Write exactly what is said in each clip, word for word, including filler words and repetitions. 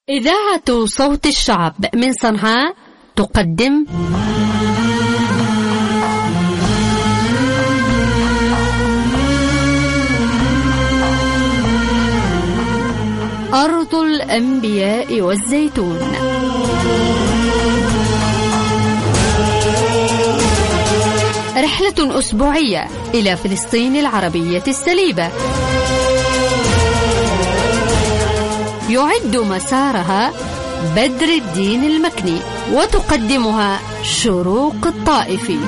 إذاعة صوت الشعب من صنعاء تقدم أرض الأنبياء والزيتون. رحلة أسبوعية إلى فلسطين العربية السليبة، يعد مسارها بدر الدين المكني، وتقدمها شروق الطائفي.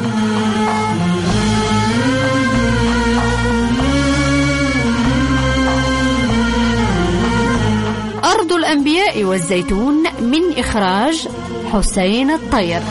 أرض الأنبياء والزيتون من إخراج حسين الطير.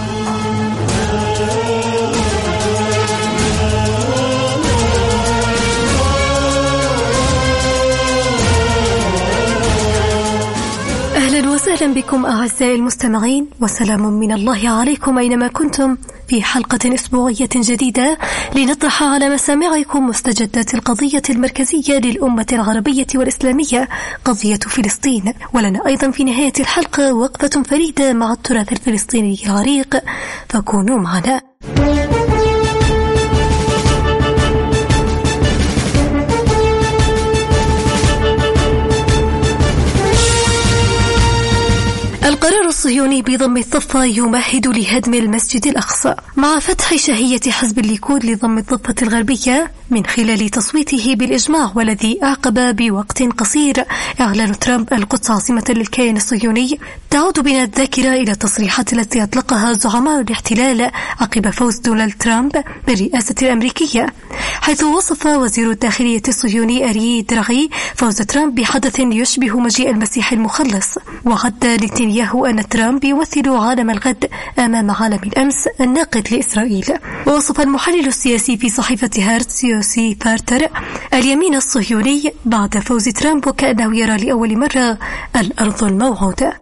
أهلا وسهلا بكم أعزائي المستمعين، وسلام من الله عليكم أينما كنتم في حلقة أسبوعية جديدة لنطرح على مسامعكم مستجدات القضية المركزية للأمة العربية والإسلامية، قضية فلسطين. ولنا أيضا في نهاية الحلقة وقفة فريدة مع التراث الفلسطيني العريق، فكونوا معنا. القرار الصهيوني بضم الضفة يمهد لهدم المسجد الأقصى، مع فتح شهية حزب الليكود لضم الضفة الغربية من خلال تصويته بالإجماع، والذي أعقب بوقت قصير إعلان ترامب القدس عاصمة للكيان الصهيوني. تعود بنا الذاكرة إلى التصريحات التي أطلقها زعماء الاحتلال عقب فوز دونالد ترامب بالرئاسة الأمريكية، حيث وصف وزير الداخلية الصهيوني أري دراغي فوز ترامب بحدث يشبه مجيء المسيح المخلص. وعد نتنياهو أن ترامب يمثل عالم الغد أمام عالم الأمس الناقد لإسرائيل. ووصف المحلل السياسي في صحيفة هارتس يوسي فارتر اليمين الصهيوني بعد فوز ترامب وكأنه يرى لأول مرة الأرض الموعودة.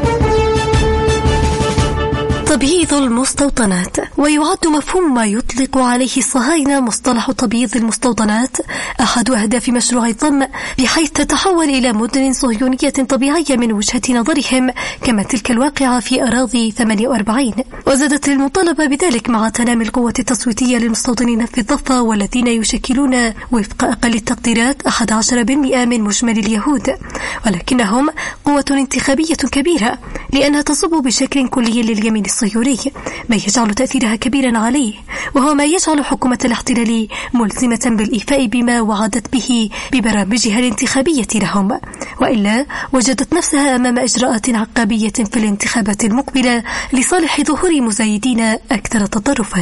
تبييض المستوطنات، ويعد مفهوم ما يطلق عليه الصهاينة مصطلح تبييض المستوطنات أحد أهداف مشروع الضم، بحيث تتحول إلى مدن صهيونية طبيعية من وجهة نظرهم، كما تلك الواقعة في أراضي ثمانية وأربعين. وزادت المطالبة بذلك مع تنامي القوة التصويتية للمستوطنين في الضفة، والذين يشكلون وفق أقل التقديرات أحد عشر بالمئة من مجمل اليهود، ولكنهم قوة انتخابية كبيرة لأنها تصب بشكل كلي لليمين الصهيوني، ما يجعل تأثيرها كبيرا عليه، وهو ما يجعل حكومة الاحتلال ملزمة بالإيفاء بما وعدت به ببرامجها الانتخابية لهم، وإلا وجدت نفسها أمام إجراءات عقابية في الانتخابات المقبلة لصالح ظهور مزايدين أكثر تطرفا.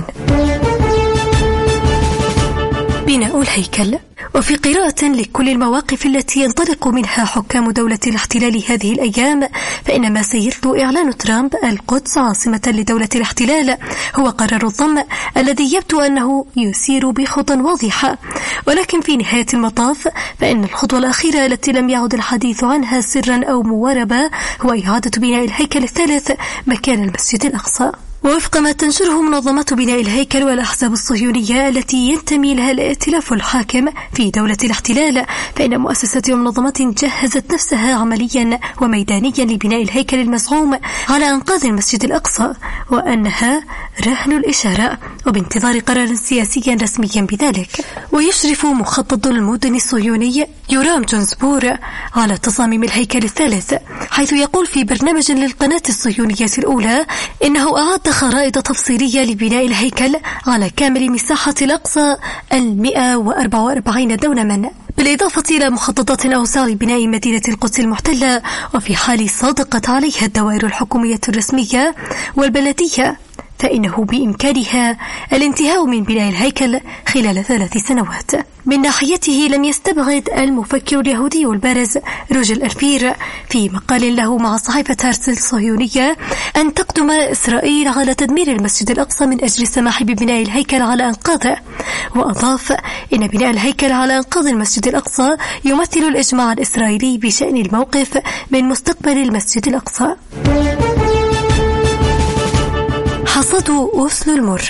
بناء الهيكل. وفي قراءة لكل المواقف التي ينطلق منها حكام دولة الاحتلال هذه الأيام، فإن ما سيتلو إعلان ترامب القدس عاصمة لدولة الاحتلال هو قرار الضم الذي يبدو أنه يسير بخطى واضحة، ولكن في نهاية المطاف فإن الخطوة الأخيرة التي لم يعد الحديث عنها سرا أو مواربة هو إعادة بناء الهيكل الثالث مكان المسجد الأقصى. ووفق ما تنشره منظمة بناء الهيكل والأحزاب الصهيونية التي ينتمي لها الائتلاف الحاكم في دولة الاحتلال، فإن مؤسسات ومنظمات جهزت نفسها عمليا وميدانيا لبناء الهيكل المزعوم على أنقاض المسجد الأقصى، وأنها رهن الإشارة وبانتظار قرار سياسي رسمي بذلك. ويشرف مخطط المدن الصهيوني يورام جونسبور على تصاميم الهيكل الثالث، حيث يقول في برنامج للقناة الصهيونية الأولى إنه أعد خرائط تفصيلية لبناء الهيكل على كامل مساحة الأقصى المئة وأربعة وأربعين دونما، بالإضافة إلى مخططات أوسع لبناء مدينة القدس المحتلة، وفي حال صادقت عليها الدوائر الحكومية الرسمية والبلدية فإنه بإمكانها الانتهاء من بناء الهيكل خلال ثلاث سنوات. من ناحيته لم يستبعد المفكر اليهودي البارز روجر أرفير في مقال له مع صحيفة هارتس الصهيونية أن تقدم إسرائيل على تدمير المسجد الأقصى من أجل السماح ببناء الهيكل على أنقاضه، وأضاف إن بناء الهيكل على أنقاض المسجد الأقصى يمثل الإجماع الإسرائيلي بشأن الموقف من مستقبل المسجد الأقصى. حصاد أوسلو المر.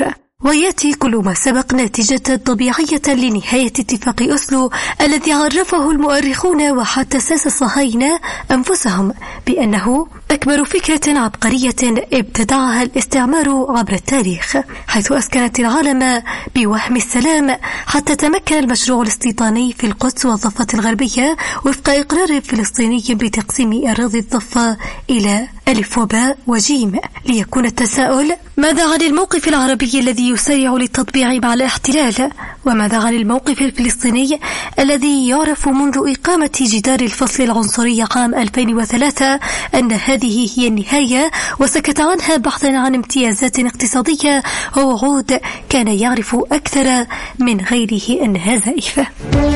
ويأتي كل ما سبق نتيجة طبيعية لنهاية اتفاق أوسلو الذي عرفه المؤرخون وحتى ساس الصهاينة أنفسهم بأنه أكبر فكرة عبقرية ابتدعها الاستعمار عبر التاريخ، حيث أسكنت العالم بوهم السلام حتى تمكن المشروع الاستيطاني في القدس والضفة الغربية وفق إقرار فلسطيني بتقسيم أراضي الضفة إلى ألف وباء وجيم. ليكون التساؤل: ماذا عن الموقف العربي الذي يسارع للتطبيع مع الاحتلال؟ وماذا عن الموقف الفلسطيني الذي يعرف منذ إقامة جدار الفصل العنصري عام ألفين وثلاثة أن هذه هي النهاية، وسكت عنها بحثا عن امتيازات اقتصادية ووعود كان يعرف أكثر من غيره أنها زائفة؟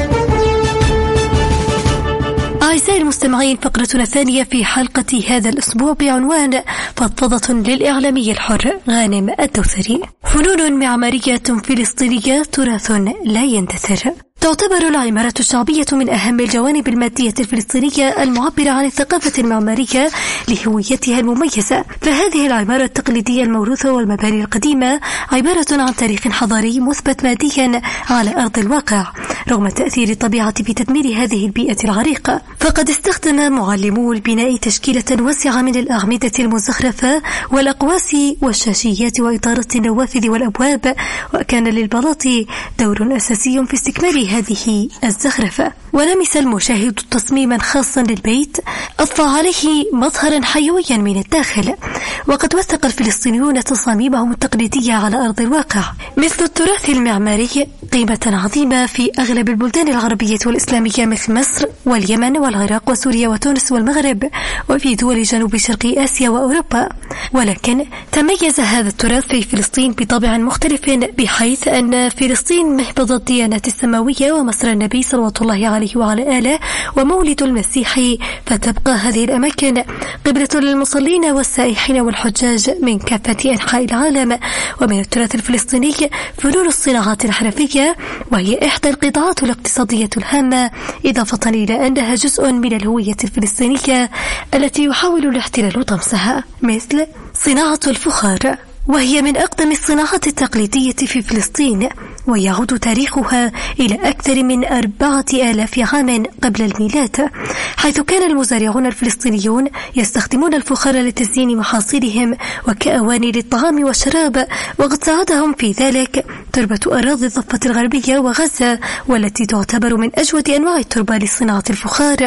أعزائي المستمعين، فقرتنا الثانية في حلقة هذا الأسبوع بعنوان فضفضة للإعلامي الحر غانم الدوسري. فنون معمارية فلسطينية تراث لا يندثر. تعتبر العمارة الشعبية من أهم الجوانب المادية الفلسطينية المعبرة عن الثقافة المعمارية لهويتها المميزة، فهذه العمارة التقليدية الموروثة والمباني القديمة عبارة عن تاريخ حضاري مثبت ماديا على أرض الواقع رغم تأثير الطبيعة في تدمير هذه البيئة العريقة. فقد استخدم معلمو البناء تشكيلة واسعة من الأعمدة المزخرفة والأقواس والشاشيات وإطارة النوافذ والأبواب، وكان للبلاط دور أساسي في استكمال هذه الزخرفة. ولمس المشاهد تصميما خاصا للبيت أضفى عليه مظهرا حيويا من الداخل. وقد وثق الفلسطينيون تصاميمهم التقليدية على أرض الواقع. مثل التراث المعماري قيمة عظيمة في أغلب البلدان العربية والإسلامية مثل مصر واليمن والعراق وسوريا وتونس والمغرب، وفي دول جنوب شرق آسيا وأوروبا. ولكن تميز هذا التراث في فلسطين بطابع مختلف، بحيث أن فلسطين محفظة الديانات السماوية ومصر النبي صلوات الله عليه وعلى آله ومولد المسيح، فتبقى هذه الأماكن قبلة للمصلين والسائحين والحجاج من كافة أنحاء العالم. ومن التراث الفلسطيني فنون الصناعات الحرفية، وهي إحدى القطاعات الاقتصادية الهامة، إضافة إلى أنها جزء من الهوية الفلسطينية التي يحاول الاحتلال طمسها، مثل صناعة الفخار، وهي من أقدم الصناعات التقليدية في فلسطين، ويعود تاريخها إلى أكثر من أربعة آلاف عام قبل الميلاد، حيث كان المزارعون الفلسطينيون يستخدمون الفخار لتزيين محاصيلهم وكأواني للطعام والشراب. وقد ساعدهم في ذلك تربة أراضي الضفة الغربية وغزة، والتي تعتبر من أجود أنواع التربة لصناعة الفخار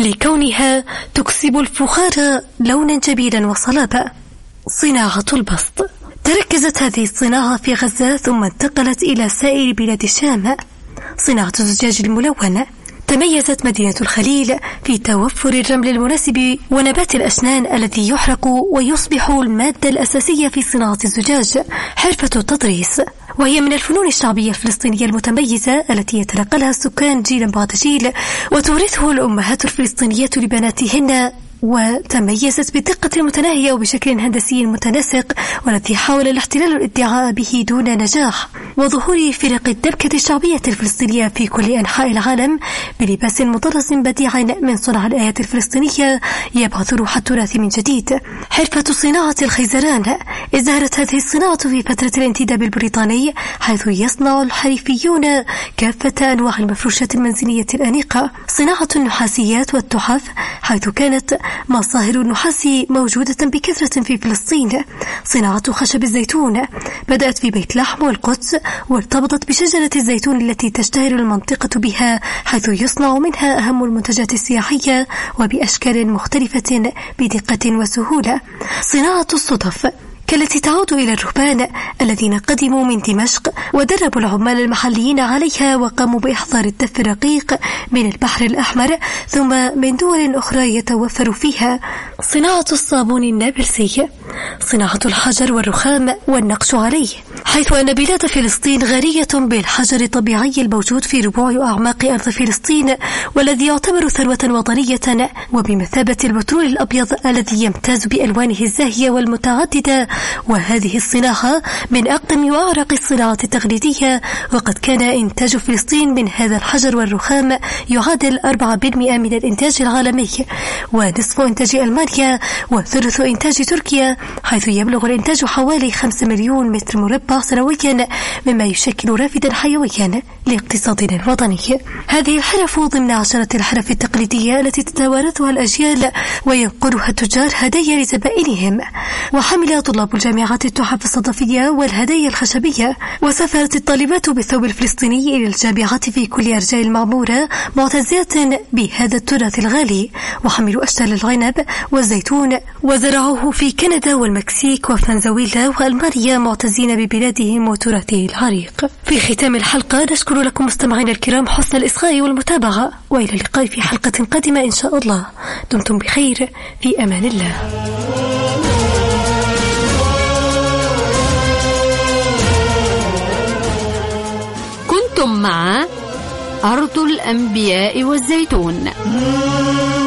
لكونها تكسب الفخار لونا جميلا وصلابة. صناعة البسط. تركزت هذه الصناعة في غزة ثم انتقلت إلى سائر بلاد الشام. صناعة الزجاج الملون. تميزت مدينة الخليل في توفر الرمل المناسب ونبات الأسنان الذي يحرق ويصبح المادة الأساسية في صناعة الزجاج. حرفة التضريس، وهي من الفنون الشعبية الفلسطينية المتميزة التي يتلقاها السكان جيلا بعد جيل وتورثه الأمهات الفلسطينيات لبناتهن، وتميزت بالدقة المتناهية وبشكل هندسي متناسق، والذي حاول الاحتلال الادعاء به دون نجاح. وظهور فرق الدبكة الشعبية الفلسطينية في كل أنحاء العالم بلباس مطرز بديع من صنع الآيات الفلسطينية يبعث روح التراث من جديد. حرفة صناعة الخيزران. ازدهرت هذه الصناعة في فترة الانتداب البريطاني، حيث يصنع الحرفيون كافة أنواع المفروشات المنزلية الأنيقة. صناعة النحاسيات والتحف، حيث كانت مصاهر النحاس موجودة بكثرة في فلسطين. صناعة خشب الزيتون بدأت في بيت لحم والقدس، وارتبطت بشجرة الزيتون التي تشتهر المنطقة بها، حيث يصنع منها أهم المنتجات السياحية وبأشكال مختلفة بدقة وسهولة. صناعة الصدف، كالتي تعود إلى الرهبان الذين قدموا من دمشق ودربوا العمال المحليين عليها وقاموا بإحضار الدف الرقيق من البحر الأحمر ثم من دول أخرى يتوفر فيها. صناعة الصابون النابلسي. صناعة الحجر والرخام والنقش عليه، حيث أن بلاد فلسطين غنية بالحجر الطبيعي الموجود في ربوع أعماق أرض فلسطين، والذي يعتبر ثروة وطنية وبمثابة البترول الأبيض الذي يمتاز بألوانه الزاهية والمتعددة. وهذه الصناعة من أقدم وأعرق الصناعات التقليدية، وقد كان إنتاج فلسطين من هذا الحجر والرخام يعادل أربعة بالمئة من الإنتاج العالمي، ونصف إنتاج ألمانيا، وثلث إنتاج تركيا، حيث يبلغ الإنتاج حوالي خمسة مليون متر مربع. مربع سنويا، مما يشكل رافدا حيويا لاقتصادنا الوطني. هذه الحرف ضمن عشرة الحرف التقليدية التي تتوارثها الأجيال وينقلها التجار هدايا لزبائنهم. وحمل طلاب الجامعات التحف الصدفية والهدايا الخشبية، وسافرت الطالبات بالثوب الفلسطيني إلى الجامعات في كل أرجاء المعمورة معتزات بهذا التراث الغالي، وحملوا أشجار العنب والزيتون وزرعوه في كندا والمكسيك وفنزويلا وألمانيا معتزين ببلادهم وتراثه العريق. في ختام الحلقة نشكر لكم مستمعينا الكرام حسن الإصغاء والمتابعة، وإلى اللقاء في حلقة قادمة إن شاء الله. دمتم بخير، في أمان الله. كنتم مع أرض الأنبياء والزيتون.